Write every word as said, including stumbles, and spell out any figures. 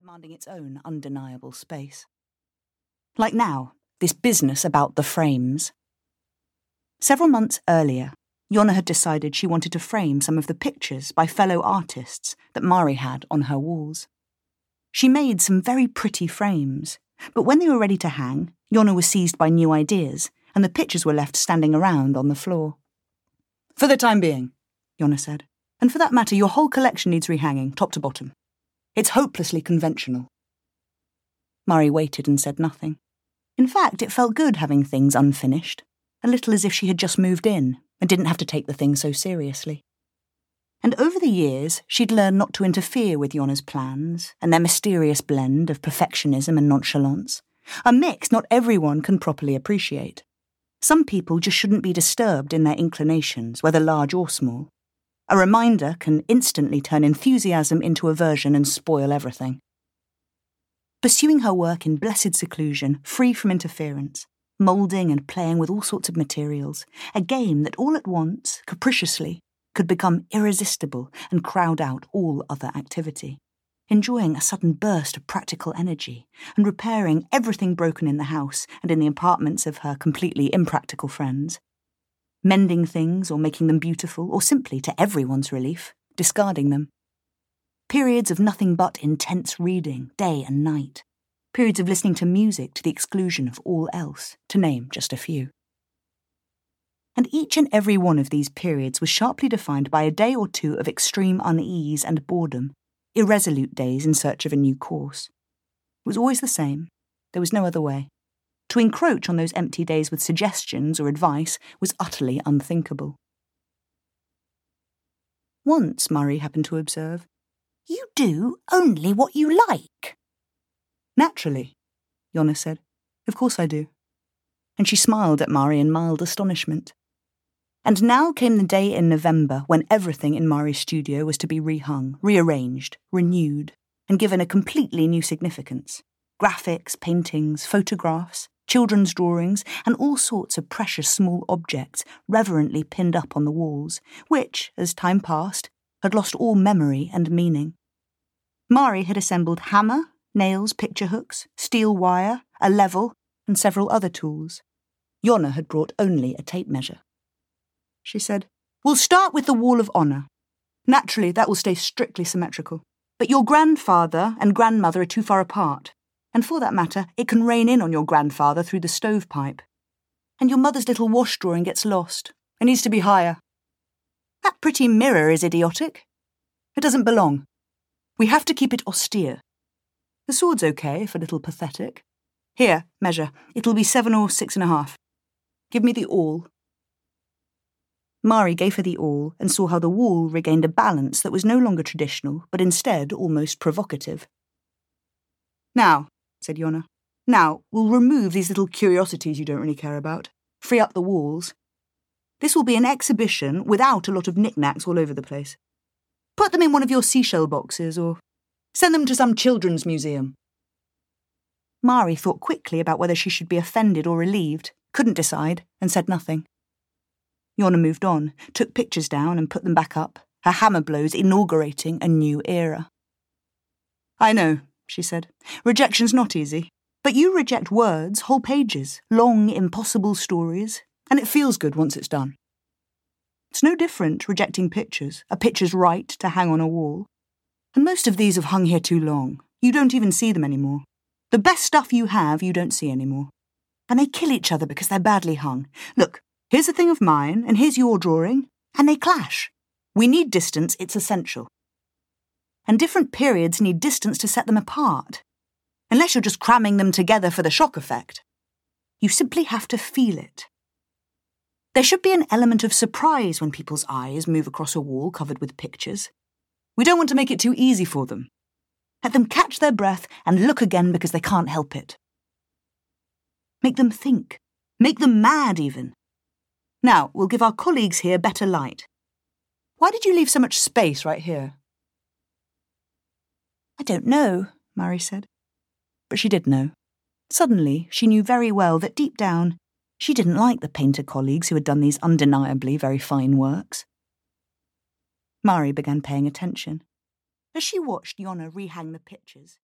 demanding its own undeniable space. Like now, this business about the frames. Several months earlier, Jonna had decided she wanted to frame some of the pictures by fellow artists that Mari had on her walls. She made some very pretty frames, but when they were ready to hang, Jonna was seized by new ideas, and the pictures were left standing around on the floor. "For the time being," Jonna said, "and for that matter, your whole collection needs rehanging, top to bottom. It's hopelessly conventional." Mari waited and said nothing. In fact, it felt good having things unfinished, a little as if she had just moved in and didn't have to take the thing so seriously. And over the years, she'd learned not to interfere with Jonna's plans and their mysterious blend of perfectionism and nonchalance, a mix not everyone can properly appreciate. Some people just shouldn't be disturbed in their inclinations, whether large or small. A reminder can instantly turn enthusiasm into aversion and spoil everything. Pursuing her work in blessed seclusion, free from interference, moulding and playing with all sorts of materials, a game that all at once, capriciously, could become irresistible and crowd out all other activity, enjoying a sudden burst of practical energy and repairing everything broken in the house and in the apartments of her completely impractical friends, mending things or making them beautiful, or simply, to everyone's relief, discarding them. Periods of nothing but intense reading, day and night. Periods of listening to music to the exclusion of all else, to name just a few. And each and every one of these periods was sharply defined by a day or two of extreme unease and boredom, irresolute days in search of a new course. It was always the same. There was no other way. To encroach on those empty days with suggestions or advice was utterly unthinkable. Once, Mari happened to observe, "You do only what you like." "Naturally," Jonna said. "Of course I do." And she smiled at Mari in mild astonishment. And now came the day in November when everything in Mari's studio was to be rehung, rearranged, renewed, and given a completely new significance. Graphics, paintings, photographs, children's drawings, and all sorts of precious small objects reverently pinned up on the walls, which, as time passed, had lost all memory and meaning. Mari had assembled hammer, nails, picture hooks, steel wire, a level, and several other tools. Jonna had brought only a tape measure. She said, "We'll start with the Wall of Honour. Naturally, that will stay strictly symmetrical. But your grandfather and grandmother are too far apart. And for that matter, it can rain in on your grandfather through the stovepipe. And your mother's little wash drawing gets lost. It needs to be higher. That pretty mirror is idiotic. It doesn't belong. We have to keep it austere. The sword's okay, if a little pathetic. Here, measure. It'll be seven or six and a half. Give me the awl." Mari gave her the awl and saw how the wall regained a balance that was no longer traditional, but instead almost provocative. "Now," said Jonna, "now we'll remove these little curiosities you don't really care about, free up the walls. This will be an exhibition without a lot of knickknacks all over the place. Put them in one of your seashell boxes or send them to some children's museum." Mari thought quickly about whether she should be offended or relieved, couldn't decide, and said nothing. Jonna moved on, took pictures down and put them back up, her hammer blows inaugurating a new era. "I know," she said. "Rejection's not easy. But you reject words, whole pages, long, impossible stories, and it feels good once it's done. It's no different rejecting pictures, a picture's right to hang on a wall. And most of these have hung here too long. You don't even see them anymore. The best stuff you have, you don't see anymore. And they kill each other because they're badly hung. Look, here's a thing of mine, and here's your drawing, and they clash. We need distance, it's essential. And different periods need distance to set them apart. Unless you're just cramming them together for the shock effect. You simply have to feel it. There should be an element of surprise when people's eyes move across a wall covered with pictures. We don't want to make it too easy for them. Let them catch their breath and look again because they can't help it. Make them think. Make them mad, even. Now, we'll give our colleagues here better light. Why did you leave so much space right here?" "I don't know," Mari said. But she did know. Suddenly, she knew very well that deep down, she didn't like the painter colleagues who had done these undeniably very fine works. Mari began paying attention. As she watched Jonna rehang the pictures,